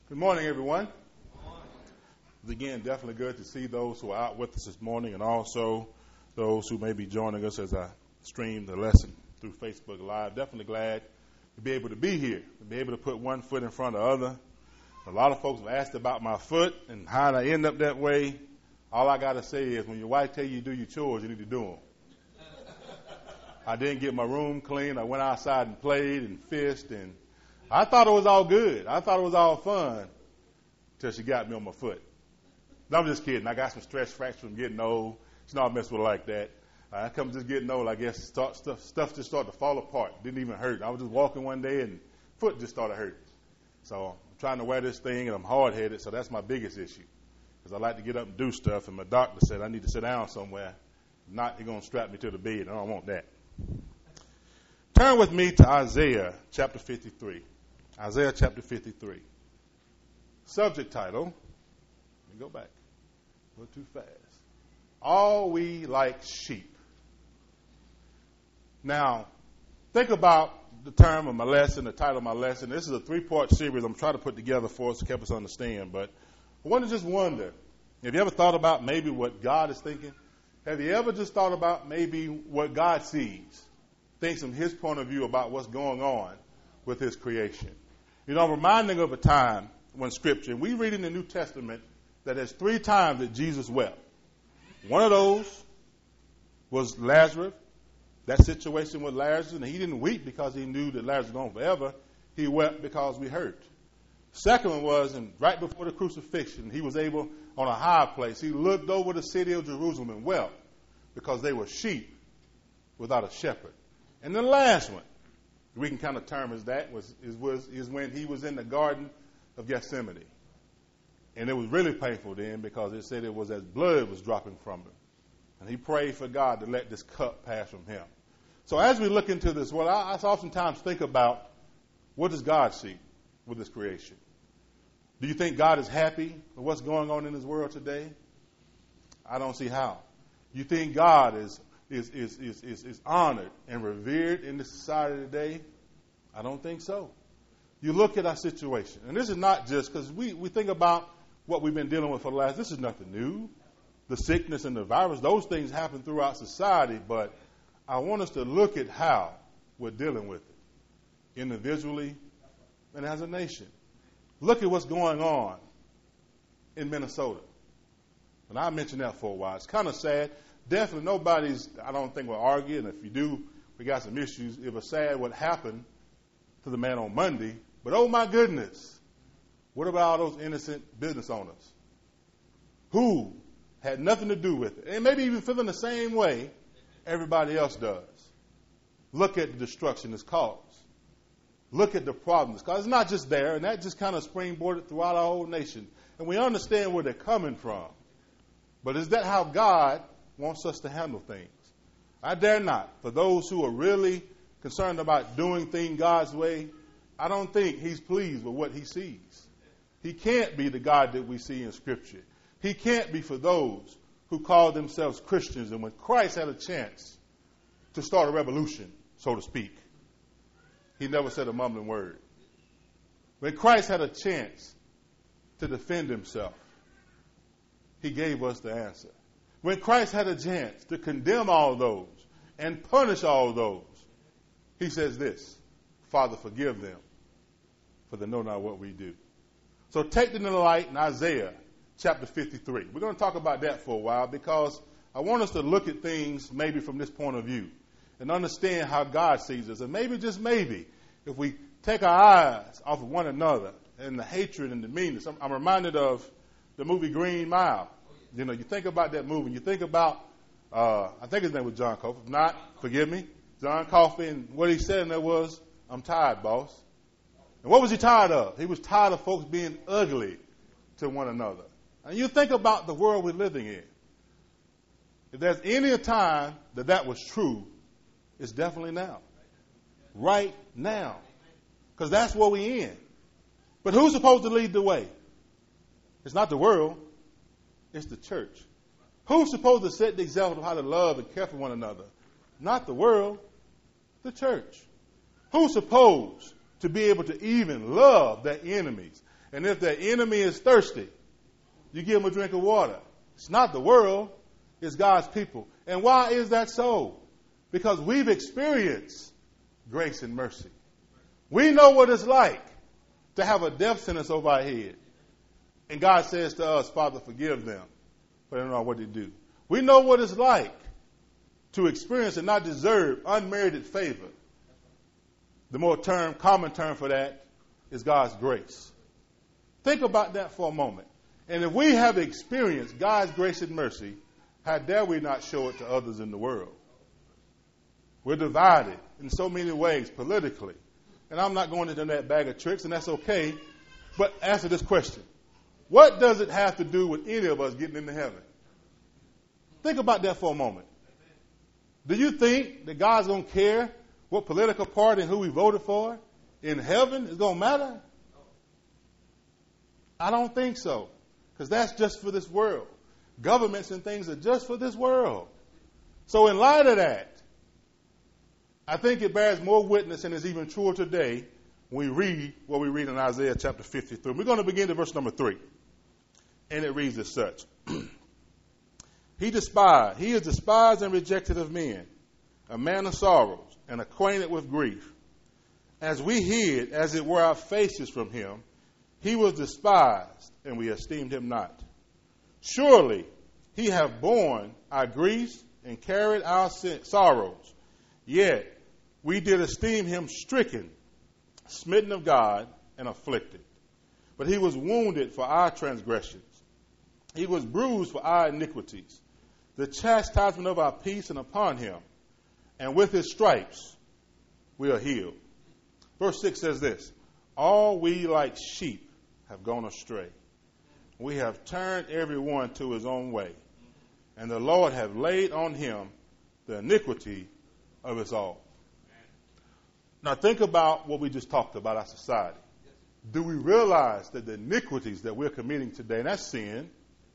Good morning, everyone. Again, definitely good to see those who are out with us this morning and also those who may be joining us as I stream the lesson through Facebook Live. Definitely glad to be able to be here, to be able to put one foot in front of the other. A lot of folks have asked about my foot and how I end up that way. All I got to say is when your wife tell you to do your chores, you need to do them. I didn't get my room clean. I went outside and played and fished, and I thought it was all good. I thought it was all fun till she got me on my foot. No, I'm just kidding. I got some stress fractures from getting old. She's not messing with her like that. I come just getting old, I guess stuff just started to fall apart. Didn't even hurt. I was just walking one day and foot just started hurting. So I'm trying to wear this thing, and I'm hard-headed, so that's my biggest issue. Because I like to get up and do stuff, and my doctor said I need to sit down somewhere. If not, he's going to strap me to the bed. I don't want that. Turn with me to Isaiah chapter 53. Isaiah chapter 53. Subject title. Let me go back. A little too fast. All we like sheep. Now, think about the term of my lesson, the title of my lesson. This is a 3-part series I'm trying to put together for us to help us understand. But I want to just wonder, have you ever thought about maybe what God is thinking? Have you ever just thought about maybe what God sees? Thinks from his point of view about what's going on with his creation. You know, I'm reminding of a time when Scripture, we read in the New Testament that there's 3 times that Jesus wept. One of those was Lazarus, that situation with Lazarus, and he didn't weep because he knew that Lazarus was gone forever. He wept because we hurt. Second one was, and right before the crucifixion, he was able, on a high place, he looked over the city of Jerusalem and wept because they were sheep without a shepherd. And the last one, we can kind of term as that, is when he was in the Garden of Gethsemane. And it was really painful then because it said it was as blood was dropping from him. And he prayed for God to let this cup pass from him. So as we look into this, well, I oftentimes think about, what does God see with his creation? Do you think God is happy with what's going on in his world today? I don't see how. You think God is honored and revered in the society today? I don't think so. You look at our situation, and this is not just because we think about what we've been dealing with for the last, this is nothing new. The sickness and the virus, those things happen throughout society, but I want us to look at how we're dealing with it, individually and as a nation. Look at what's going on in Minnesota. And I mentioned that for a while. It's kind of sad. Definitely I don't think we'll argue, and if you do, we got some issues. It was sad what happened to the man on Monday, but oh my goodness, what about all those innocent business owners who had nothing to do with it, and maybe even feeling the same way everybody else does? Look at the destruction it's caused. Look at the problems, because it's not just there, and that just kind of springboarded throughout our whole nation, and we understand where they're coming from. But is that how God wants us to handle things? I dare not. For those who are really concerned about doing things God's way, I don't think he's pleased with what he sees. He can't be the God that we see in Scripture. He can't be for those who call themselves Christians, and when Christ had a chance to start a revolution, so to speak, he never said a mumbling word. When Christ had a chance to defend himself, he gave us the answer. When Christ had a chance to condemn all those and punish all those, he says this, Father, forgive them, for they know not what we do. So take them to the light in Isaiah chapter 53. We're going to talk about that for a while because I want us to look at things maybe from this point of view and understand how God sees us. And maybe, just maybe, if we take our eyes off of one another and the hatred and the meanness. I'm reminded of the movie Green Mile. You know, you think about that movie, and you think about, I think his name was John Coffey. If not, forgive me. John Coffey, and what he said in there was, I'm tired, boss. And what was he tired of? He was tired of folks being ugly to one another. And you think about the world we're living in. If there's any time that was true, it's definitely now. Right now. Because that's what we're in. But who's supposed to lead the way? It's not the world. It's the church. Who's supposed to set the example of how to love and care for one another? Not the world, the church. Who's supposed to be able to even love their enemies And if the enemy is thirsty, you give him a drink of water. It's not the world, it's God's people. And why is that so? Because we've experienced grace and mercy. We know what it's like to have a death sentence over our head. And God says to us, Father, forgive them, for they don't know what they do. We know what it's like to experience and not deserve unmerited favor. The more common term for that is God's grace. Think about that for a moment. And if we have experienced God's grace and mercy, how dare we not show it to others in the world? We're divided in so many ways politically. And I'm not going into that bag of tricks, and that's okay. But answer this question. What does it have to do with any of us getting into heaven? Think about that for a moment. Do you think that God's going to care what political party and who we voted for in heaven is going to matter? I don't think so. Because that's just for this world. Governments and things are just for this world. So in light of that, I think it bears more witness and is even truer today when we read what we read in Isaiah chapter 53. We're going to begin to verse number 3. And it reads as such. He is despised and rejected of men, a man of sorrows and acquainted with grief. As we hid, as it were, our faces from him, he was despised, and we esteemed him not. Surely he hath borne our griefs and carried our sorrows. Yet we did esteem him stricken, smitten of God, and afflicted. But he was wounded for our transgressions. He was bruised for our iniquities. The chastisement of our peace and upon him, and with his stripes we are healed. Verse 6 says this, all we like sheep have gone astray. We have turned every one to his own way, and the Lord have laid on him the iniquity of us all. Now think about what we just talked about, our society. Do we realize that the iniquities that we're committing today, and that's sin,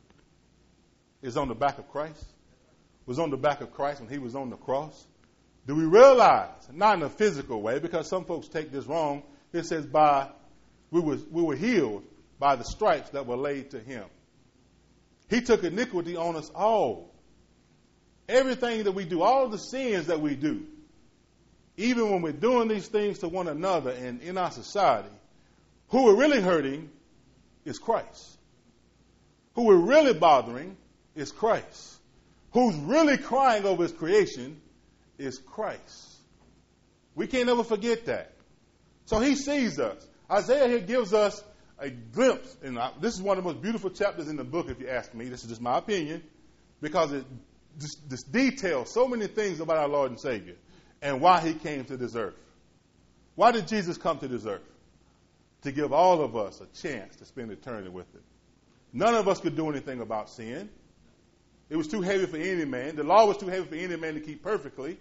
is on the back of Christ? Was on the back of Christ when he was on the cross? Do we realize, not in a physical way, because some folks take this wrong, it says we were healed by the stripes that were laid to him. He took iniquity on us all. Everything that we do, all the sins that we do, even when we're doing these things to one another and in our society, who we're really hurting is Christ. Who we're really bothering is Christ. Who's really crying over his creation is Christ. We can't ever forget that. So he sees us. Isaiah here gives us a glimpse. And this is one of the most beautiful chapters in the book, if you ask me. This is just my opinion. Because it just details so many things about our Lord and Savior and why he came to this earth. Why did Jesus come to this earth? To give all of us a chance to spend eternity with him. None of us could do anything about sin. It was too heavy for any man. The law was too heavy for any man to keep perfectly.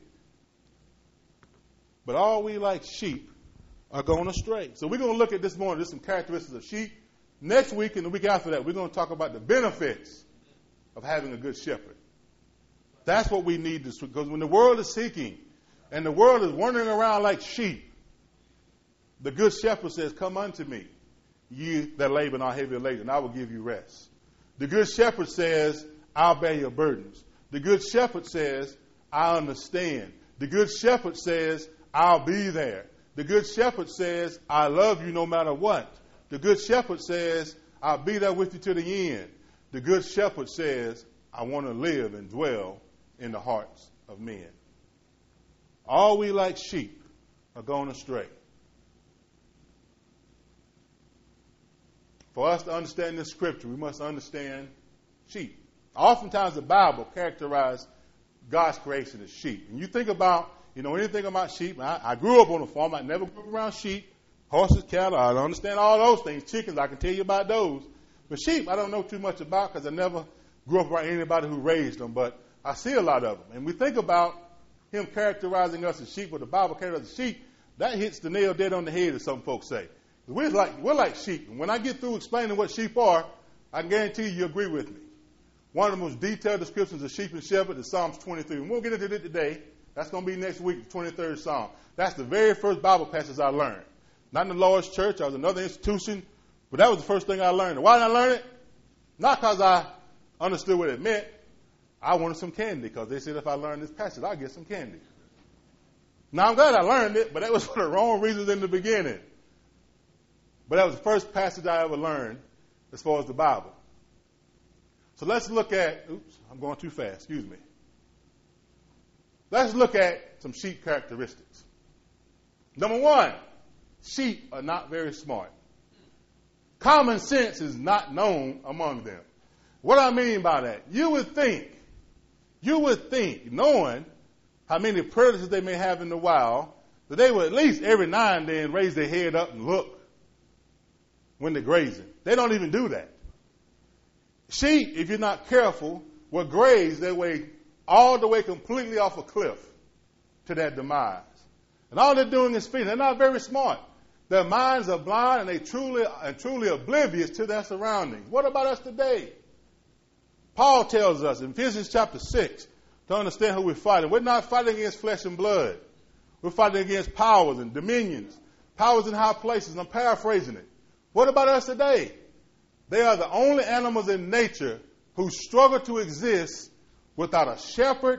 But all we like sheep are going astray. So we're going to look at this morning, just some characteristics of sheep. Next week and the week after that, we're going to talk about the benefits of having a good shepherd. That's what we need this week. Because when the world is seeking and the world is wandering around like sheep, the good shepherd says, come unto me, ye that labor and are heavy laden, and I will give you rest. The good shepherd says, I'll bear your burdens. The good shepherd says, I understand. The good shepherd says, I'll be there. The good shepherd says, I love you no matter what. The good shepherd says, I'll be there with you to the end. The good shepherd says, I want to live and dwell in the hearts of men. All we like sheep are going astray. For us to understand this scripture, we must understand sheep. Oftentimes the Bible characterizes God's creation as sheep. And you think about, anything about sheep. I grew up on a farm. I never grew up around sheep, horses, cattle. I don't understand all those things. Chickens, I can tell you about those. But sheep, I don't know too much about because I never grew up around anybody who raised them. But I see a lot of them. And we think about him characterizing us as sheep, or the Bible characterizes as sheep. That hits the nail dead on the head, as some folks say. We're like sheep. And when I get through explaining what sheep are, I can guarantee you agree with me. One of the most detailed descriptions of sheep and shepherd is Psalms 23. We won't get into it today. That's going to be next week, the 23rd Psalm. That's the very first Bible passage I learned. Not in the Lord's church. I was in another institution But that was the first thing I learned. Why did I learn it? Not because I understood what it meant. I wanted some candy because they said if I learned this passage, I'd get some candy. Now, I'm glad I learned it, but that was for the wrong reasons in the beginning. But that was the first passage I ever learned as far as the Bible. So let's look at, I'm going too fast, excuse me. Let's look at some sheep characteristics. Number one, sheep are not very smart. Common sense is not known among them. What I mean by that, you would think, knowing how many predators they may have in the wild, that they would at least every now and then raise their head up and look when they're grazing. They don't even do that. Sheep, if you're not careful, will graze their way all the way completely off a cliff to their demise. And all they're doing is feeding. They're not very smart. Their minds are blind and they truly oblivious to their surroundings. What about us today? Paul tells us in Ephesians chapter 6 to understand who we're fighting. We're not fighting against flesh and blood. We're fighting against powers and dominions, powers in high places. And I'm paraphrasing it. What about us today? They are the only animals in nature who struggle to exist without a shepherd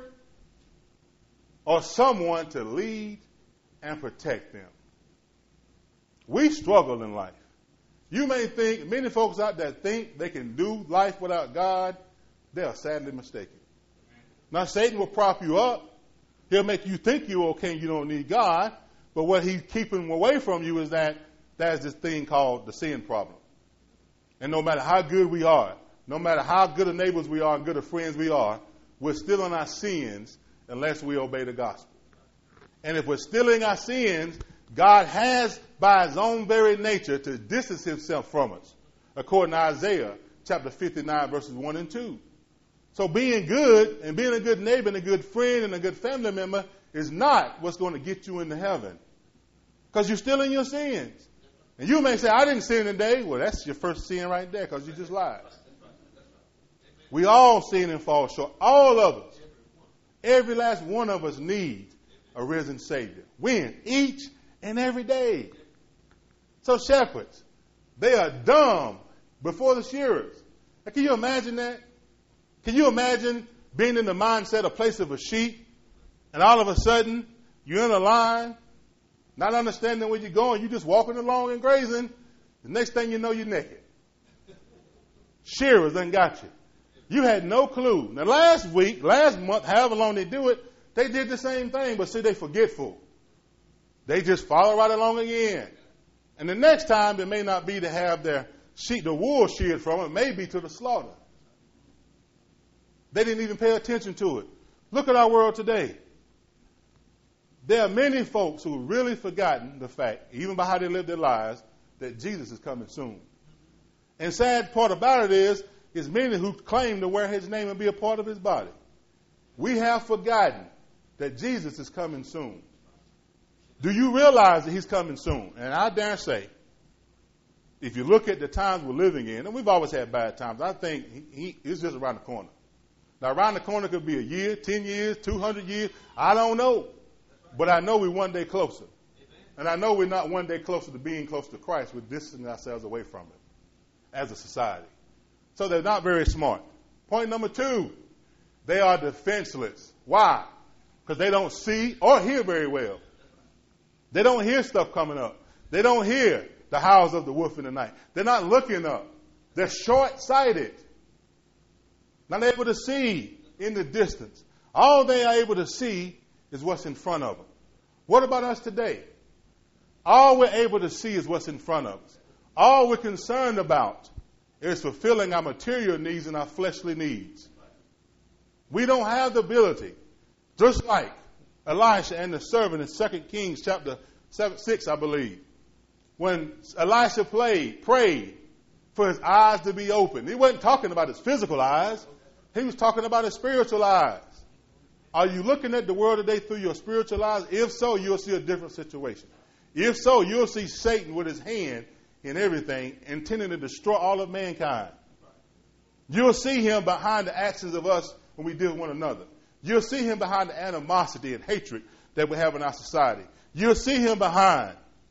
or someone to lead and protect them. We struggle in life. You may think, many folks out there think they can do life without God. They are sadly mistaken. Now, Satan will prop you up. He'll make you think you're okay and you don't need God. But what he's keeping away from you is that there's this thing called the sin problem. And no matter how good we are, no matter how good of neighbors we are and good of friends we are, we're still in our sins unless we obey the gospel. And if we're still in our sins, God has, by his own very nature, to distance himself from us, according to Isaiah chapter 59, verses 1 and 2. So being good and being a good neighbor and a good friend and a good family member is not what's going to get you into heaven. Because you're still in your sins. And you may say, I didn't sin today. Well, that's your first sin right there because you just lied. We all sin and fall short. All of us. Every last one of us needs a risen Savior. When? Each and every day. So shepherds, they are dumb before the shearers. Now, can you imagine that? Can you imagine being in the mindset or place of a sheep and all of a sudden you're in a line, not understanding where you're going, you're just walking along and grazing. The next thing you know, you're naked. Shearers done got you. You had no clue. Now last month, however long they do it, they did the same thing, but see, they forgetful. They just follow right along again. And the next time, it may not be to have their sheep, the wool sheared from it, it may be to the slaughter. They didn't even pay attention to it. Look at our world today. There are many folks who have really forgotten the fact, even by how they live their lives, that Jesus is coming soon. And sad part about it is many who claim to wear his name and be a part of his body. We have forgotten that Jesus is coming soon. Do you realize that he's coming soon? And I dare say, if you look at the times we're living in, and we've always had bad times, I think it's just around the corner. Now, around the corner could be a year, 10 years, 200 years. I don't know. But I know we're one day closer. And I know we're not one day closer to being close to Christ. We're distancing ourselves away from it as a society. So they're not very smart. Point number 2, they are defenseless. Why? Because they don't see or hear very well. They don't hear stuff coming up. They don't hear the howls of the wolf in the night. They're not looking up. They're short-sighted. Not able to see in the distance. All they are able to see is what's in front of them. What about us today? All we're able to see is what's in front of us. All we're concerned about is fulfilling our material needs and our fleshly needs. We don't have the ability, just like Elisha and the servant in 2 Kings chapter 6, I believe. When Elisha prayed for his eyes to be opened. He wasn't talking about his physical eyes. He was talking about his spiritual eyes. Are you looking at the world today through your spiritual eyes? If so, you'll see a different situation. If so, you'll see Satan with his hand in everything, intending to destroy all of mankind. You'll see him behind the actions of us when we deal with one another. You'll see him behind the animosity and hatred that we have in our society. You'll see him behind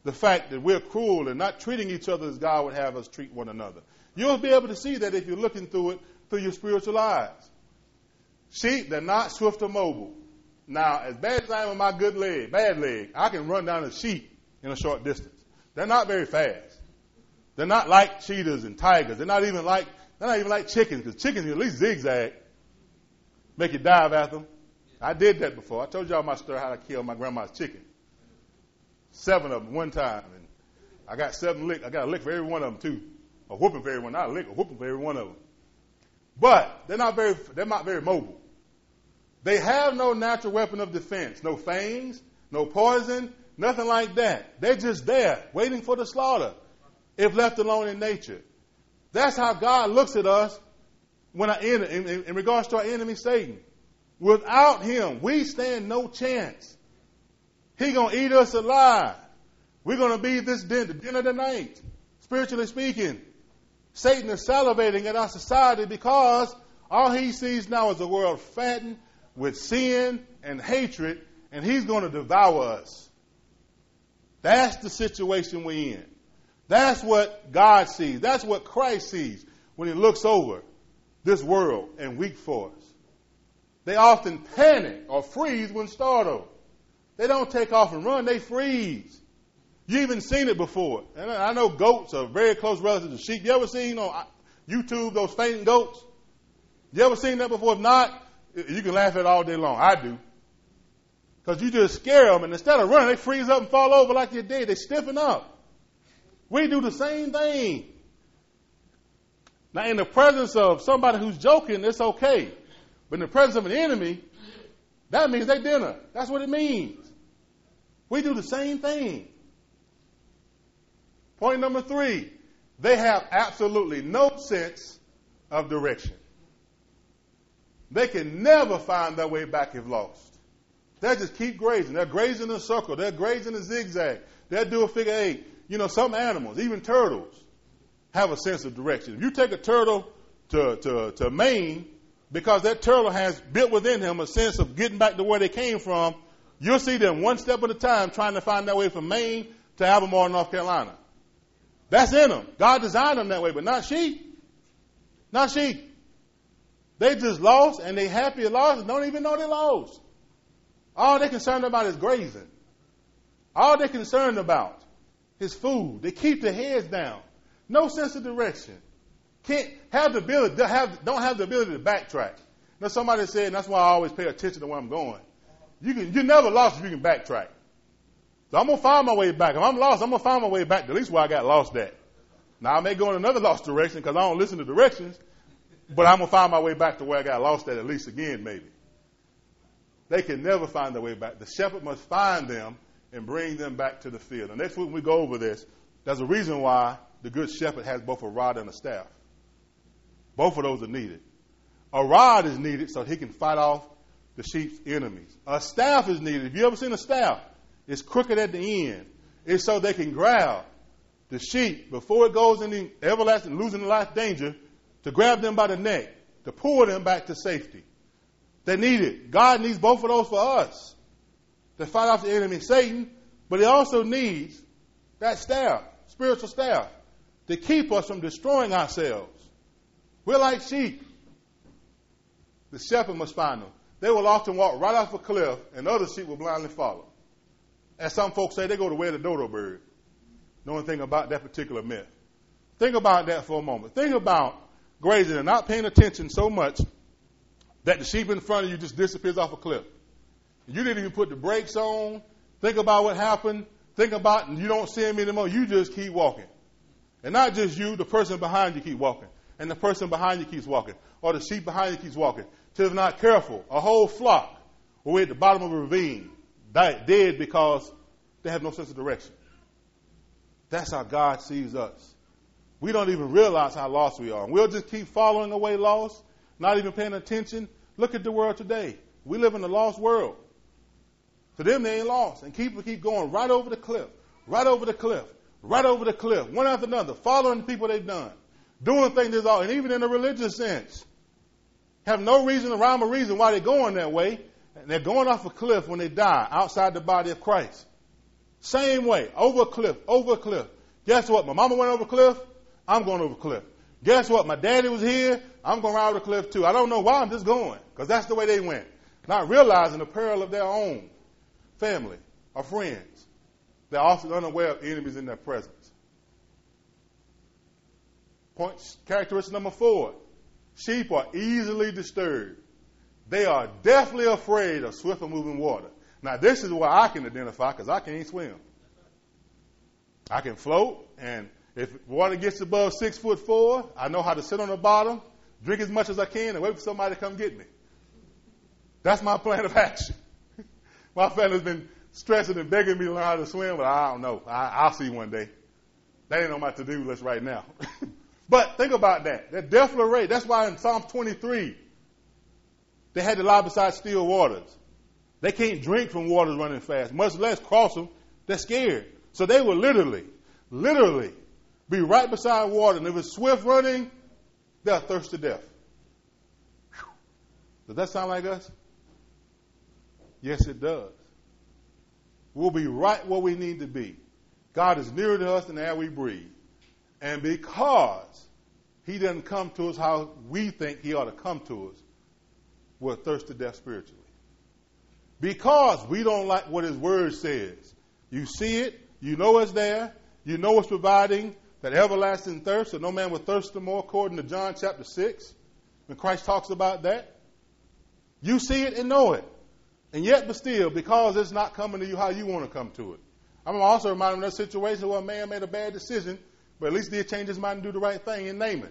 the fact that we're cruel and not treating each other as God would have us treat one another. You'll be able to see that if you're looking through it through your spiritual eyes. Sheep, they're not swift or mobile. Now, as bad as I am with my bad leg, I can run down a sheep in a short distance. They're not very fast. They're not like cheetahs and tigers. They're not even like chickens, because chickens at least zigzag, make you dive at them. I did that before. I told y'all my story how I killed my grandma's chicken. 7 of them one time, and I got 7 licks. I got a lick for every one of them too, a whooping for every one. Not a lick, a whooping for every one of them. But they're not very mobile. They have no natural weapon of defense, no fangs, no poison, nothing like that. They're just there, waiting for the slaughter, if left alone in nature. That's how God looks at us when in regards to our enemy Satan. Without him, we stand no chance. He's going to eat us alive. We're going to be the dinner of the night, spiritually speaking. Satan is salivating at our society because all he sees now is a world fattened with sin and hatred, and he's going to devour us. That's the situation we're in. That's what God sees. That's what Christ sees when he looks over this world and weak for us. They often panic or freeze when startled. They don't take off and run, they freeze. You even seen it before. And I know goats are very close relatives to sheep. You ever seen on YouTube those fainting goats? You ever seen that before? If not, you can laugh at it all day long. I do. Because you just scare them, and instead of running, they freeze up and fall over like you're dead. They stiffen up. We do the same thing. Now, in the presence of somebody who's joking, it's okay. But in the presence of an enemy, that means they dinner. That's what it means. We do the same thing. Point number 3, they have absolutely no sense of direction. They can never find their way back if lost. They just keep grazing. They're grazing in a circle. They're grazing in a zigzag. They'll do a figure 8. You know, some animals, even turtles, have a sense of direction. If you take a turtle to Maine, because that turtle has built within him a sense of getting back to where they came from, you'll see them one step at a time trying to find their way from Maine to Albemarle, North Carolina. That's in them. God designed them that way, but not sheep. Not sheep. They just lost, and they happy at lost and don't even know they lost. All they're concerned about is grazing. All they're concerned about is food. They keep their heads down. No sense of direction. Can't have the ability, don't have the ability to backtrack. Now somebody said, and that's why I always pay attention to where I'm going. You're never lost if you can backtrack. So I'm going to find my way back. If I'm lost, I'm going to find my way back to at least where I got lost at. Now I may go in another lost direction because I don't listen to directions, but I'm going to find my way back to where I got lost at least again maybe. They can never find their way back. The shepherd must find them and bring them back to the field. And next week when we go over this, there's a reason why the good shepherd has both a rod and a staff. Both of those are needed. A rod is needed so he can fight off the sheep's enemies. A staff is needed. Have you ever seen a staff? It's crooked at the end. It's so they can grab the sheep before it goes into everlasting, losing the life danger, to grab them by the neck, to pull them back to safety. They need it. God needs both of those for us to fight off the enemy, Satan, but he also needs that staff, spiritual staff, to keep us from destroying ourselves. We're like sheep. The shepherd must find them. They will often walk right off a cliff, and other sheep will blindly follow. As some folks say, they go to where the dodo bird. Know anything about that particular myth? Think about that for a moment. Think about grazing and not paying attention so much that the sheep in front of you just disappears off a cliff. You didn't even put the brakes on. Think about what happened. Think about, and you don't see him anymore. You just keep walking. And not just you, the person behind you keep walking. And the person behind you keeps walking. Or the sheep behind you keeps walking. Till they're not careful. A whole flock will be at the bottom of a ravine, dead because they have no sense of direction. That's how God sees us. We don't even realize how lost we are. And we'll just keep following away lost, not even paying attention. Look at the world today. We live in a lost world. To them, they ain't lost. And people keep going right over the cliff, right over the cliff, right over the cliff, one after another, following the people they've done, doing things that's all, and even in a religious sense, have no reason, rhyme or reason why they're going that way. And they're going off a cliff when they die outside the body of Christ. Same way, over a cliff, over a cliff. Guess what? My mama went over a cliff. I'm going over a cliff. Guess what? My daddy was here. I'm going around the cliff too. I don't know why. I'm just going because that's the way they went. Not realizing the peril of their own family or friends. They're often unaware of enemies in their presence. Characteristic number 4. Sheep are easily disturbed. They are definitely afraid of swift and moving water. Now, this is where I can identify because I can't swim. I can float, and if water gets above 6'4", I know how to sit on the bottom, drink as much as I can, and wait for somebody to come get me. That's my plan of action. My family's been stressing and begging me to learn how to swim, but I don't know. I'll see one day. That ain't on my to-do list right now. But think about that. They're definitely afraid. That's why in Psalm 23, they had to lie beside still waters. They can't drink from waters running fast, much less cross them. They're scared. So they will literally be right beside water. And if it's swift running, they'll thirst to death. Whew. Does that sound like us? Yes, it does. We'll be right where we need to be. God is nearer to us than the air we breathe. And because he doesn't come to us how we think he ought to come to us, we're thirsty to death spiritually. Because we don't like what his word says. You see it, you know it's there, you know it's providing that everlasting thirst, so no man will thirst no more, according to John chapter 6, when Christ talks about that. You see it and know it. And yet, but still, because it's not coming to you how you want to come to it. I'm also reminded of that situation where a man made a bad decision, but at least he did change his mind and do the right thing in Naaman.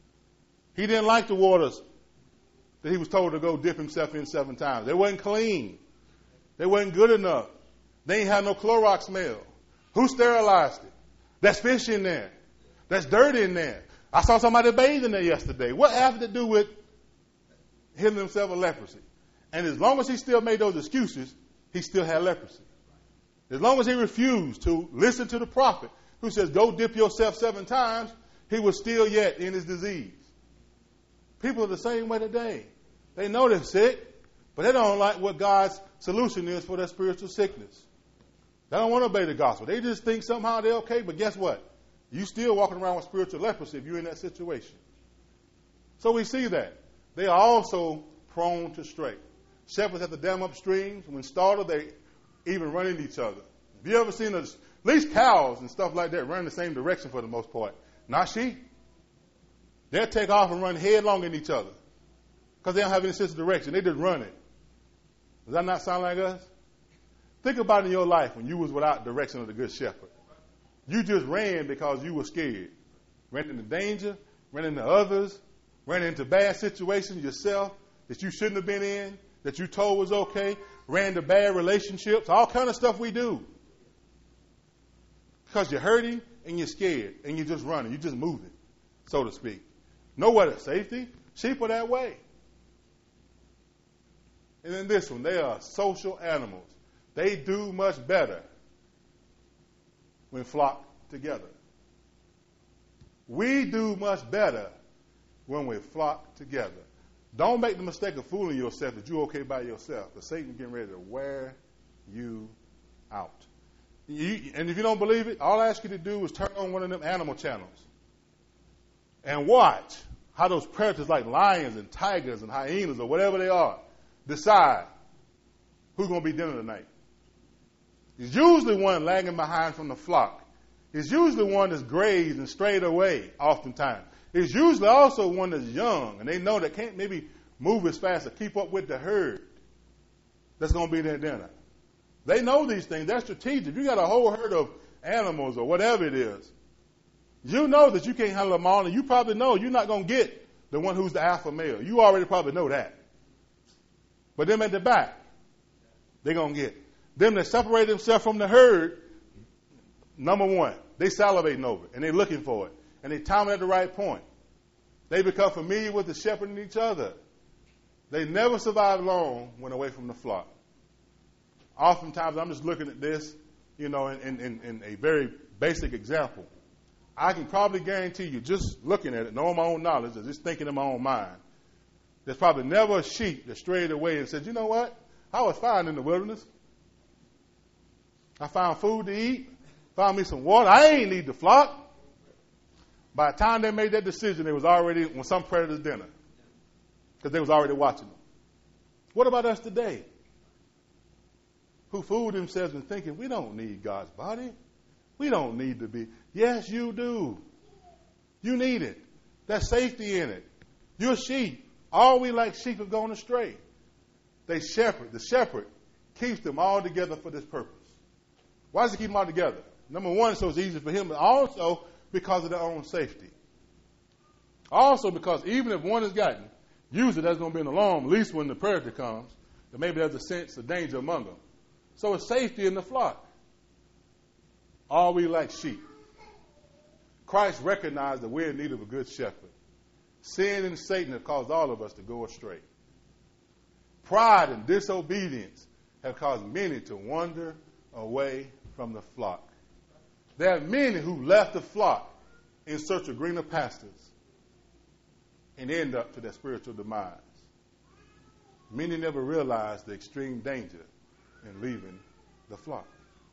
He didn't like the waters that he was told to go dip himself in 7 times. They wasn't clean. They wasn't good enough. They ain't had no Clorox smell. Who sterilized it? There's fish in there. There's dirt in there. I saw somebody bathing there yesterday. What has to do with healing himself of leprosy? And as long as he still made those excuses, he still had leprosy. As long as he refused to listen to the prophet who says, go dip yourself 7 times, he was still yet in his disease. People are the same way today. They know they're sick, but they don't like what God's solution is for their spiritual sickness. They don't want to obey the gospel. They just think somehow they're okay, but guess what? You still walking around with spiritual leprosy if you're in that situation. So we see that. They are also prone to stray. Shepherds have to dam up streams. When startled, they even run into each other. Have you ever seen at least cows and stuff like that run in the same direction for the most part? Not sheep. They'll take off and run headlong in each other because they don't have any sense of direction. They just run it. Does that not sound like us? Think about it in your life when you was without direction of the good shepherd. You just ran because you were scared. Ran into danger, ran into others, ran into bad situations yourself that you shouldn't have been in, that you told was okay, ran into bad relationships, all kind of stuff we do. Because you're hurting and you're scared and you're just running. You're just moving, so to speak. Nowhere to safety. Sheep are that way. And then this one, they are social animals. They do much better when flocked together. We do much better when we flock together. Don't make the mistake of fooling yourself that you're okay by yourself, because Satan's getting ready to wear you out. And if you don't believe it, all I ask you to do is turn on one of them animal channels and watch how those predators like lions and tigers and hyenas or whatever they are decide who's going to be dinner tonight. It's usually one lagging behind from the flock. It's usually one that's grazed and strayed away oftentimes. It's usually also one that's young, and they know they can't maybe move as fast or keep up with the herd that's going to be their dinner. They know these things. They're strategic. If you got a whole herd of animals or whatever it is, you know that you can't handle them all, and you probably know you're not going to get the one who's the alpha male. You already probably know that. But them at the back, they're going to get. Them that separate themselves from the herd, number one, they salivating over it, and they're looking for it. And they time it at the right point. They become familiar with the shepherd and each other. They never survive long when away from the flock. Oftentimes, I'm just looking at this, in a very basic example. I can probably guarantee you, just looking at it, knowing my own knowledge, or just thinking in my own mind, there's probably never a sheep that strayed away and said, you know what? I was fine in the wilderness. I found food to eat, found me some water. I ain't need the flock. By the time they made that decision, they was already on some predator's dinner because they was already watching them. What about us today, who fooled themselves and thinking we don't need God's body? We don't need to be. Yes, you do. You need it. There's safety in it. You're sheep. All we like sheep have gone astray. The shepherd keeps them all together for this purpose. Why does he keep them all together? Number one, so it's easy for him, but also because of their own safety. Also because even if one is gotten, usually there's going to be an alarm, at least when the predator comes, that maybe there's a sense of danger among them. So it's safety in the flock. All we like sheep. Christ recognized that we're in need of a good shepherd. Sin and Satan have caused all of us to go astray. Pride and disobedience have caused many to wander away from the flock. There are many who left the flock in search of greener pastures and end up to their spiritual demise. Many never realized the extreme danger in leaving the flock.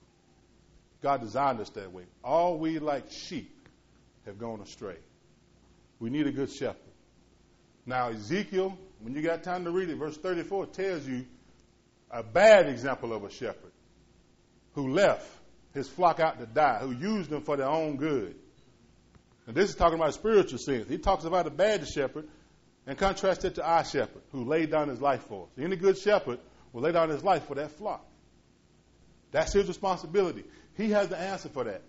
God designed us that way. All we like sheep have gone astray. We need a good shepherd. Now, Ezekiel, when you got time to read it, verse 34 tells you a bad example of a shepherd who left his flock out to die, who used them for their own good. And this is talking about a spiritual sense. He talks about a bad shepherd and contrasts it to our shepherd who laid down his life for us. Any good shepherd will lay down his life for that flock. That's his responsibility. He has the answer for that.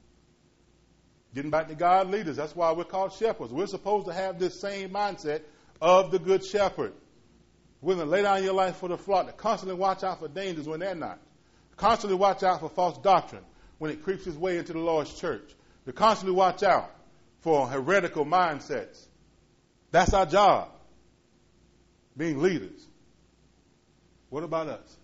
Getting back to God leaders, that's why we're called shepherds. We're supposed to have this same mindset of the good shepherd. Willing to lay down your life for the flock, to constantly watch out for dangers when they're not. Constantly watch out for false doctrine when it creeps its way into the Lord's church. To constantly watch out for heretical mindsets. That's our job, being leaders. What about us?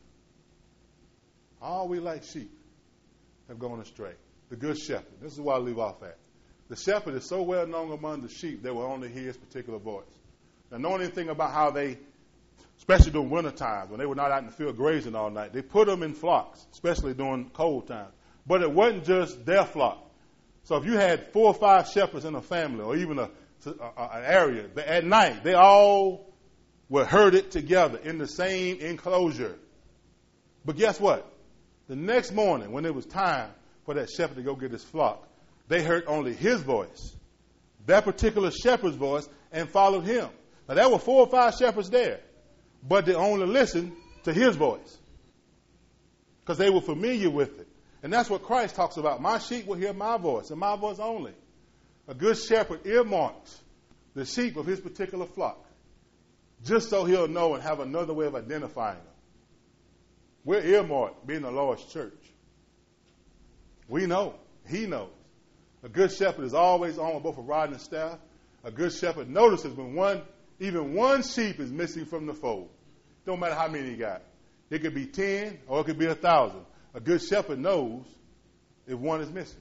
All we like sheep have gone astray. The good shepherd. This is where I leave off at. The shepherd is so well known among the sheep they will only hear his particular voice. Now, know anything about how they, especially during winter times, when they were not out in the field grazing all night, they put them in flocks, especially during cold times. But it wasn't just their flock. So if you had 4 or 5 shepherds in a family, or even an area, at night, they all were herded together in the same enclosure. But guess what? The next morning, when it was time for that shepherd to go get his flock, they heard only his voice, that particular shepherd's voice, and followed him. Now, there were 4 or 5 shepherds there, but they only listened to his voice because they were familiar with it. And that's what Christ talks about. My sheep will hear my voice, and my voice only. A good shepherd earmarks the sheep of his particular flock, just so he'll know and have another way of identifying them. We're earmarked being the Lord's church. We know. He knows. A good shepherd is always on with both a rod and a staff. A good shepherd notices when even one sheep is missing from the fold. Don't matter how many he got. It could be 10 or it could be 1,000. A good shepherd knows if one is missing.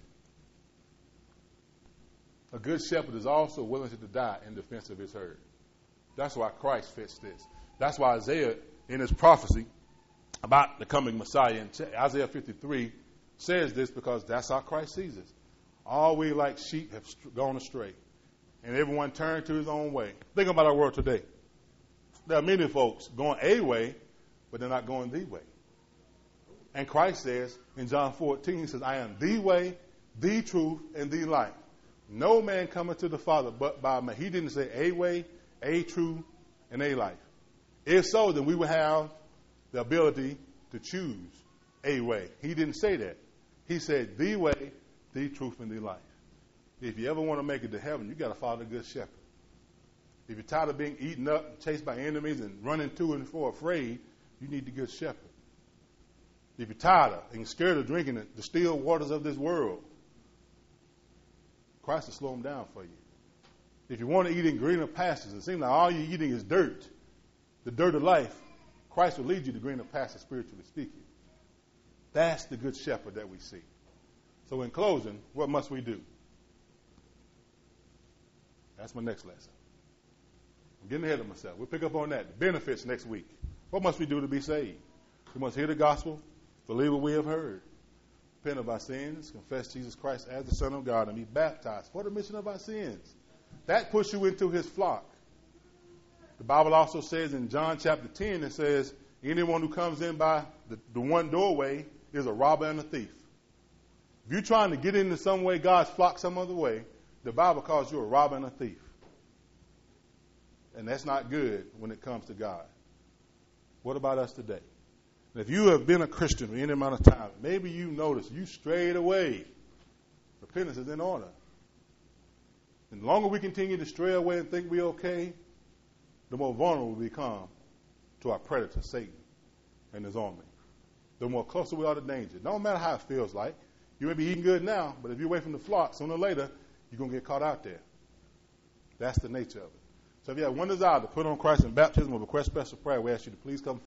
A good shepherd is also willing to die in defense of his herd. That's why Christ fits this. That's why Isaiah, in his prophecy about the coming Messiah in Isaiah 53, says this, because that's how Christ sees us. All we like sheep have gone astray, and everyone turned to his own way. Think about our world today. There are many folks going a way, but they're not going the way. And Christ says in John 14, he says, I am the way, the truth, and the life. No man cometh to the Father but by me. He didn't say a way, a truth, and a life. If so, then we would have the ability to choose a way. He didn't say that. He said the way, the truth, and the life. If you ever want to make it to heaven, you got to follow the good shepherd. If you're tired of being eaten up and chased by enemies and running to and fro afraid, you need the good shepherd. If you're tired of and scared of drinking the still waters of this world, Christ will slow them down for you. If you want to eat in greener pastures, it seems like all you're eating is dirt, the dirt of life, Christ will lead you to greener pastures, spiritually speaking. That's the good shepherd that we see. So in closing, what must we do? That's my next lesson. I'm getting ahead of myself. We'll pick up on that. The benefits next week. What must we do to be saved? We must hear the gospel, believe what we have heard. repent of our sins, confess Jesus Christ as the Son of God, and be baptized for the remission of our sins. That puts you into his flock. The Bible also says in John chapter 10, it says, anyone who comes in by the one doorway is a robber and a thief. If you're trying to get into some way, God's flock some other way, the Bible calls you a robber and a thief. And that's not good when it comes to God. What about us today? If you have been a Christian for any amount of time, maybe you notice you strayed away. Repentance is in order. And the longer we continue to stray away and think we're okay, the more vulnerable we become to our predator, Satan, and his army. The more closer we are to danger. No matter how it feels like. You may be eating good now, but if you're away from the flock, sooner or later, you're going to get caught out there. That's the nature of it. So if you have one desire to put on Christ in baptism or request special prayer, we ask you to please come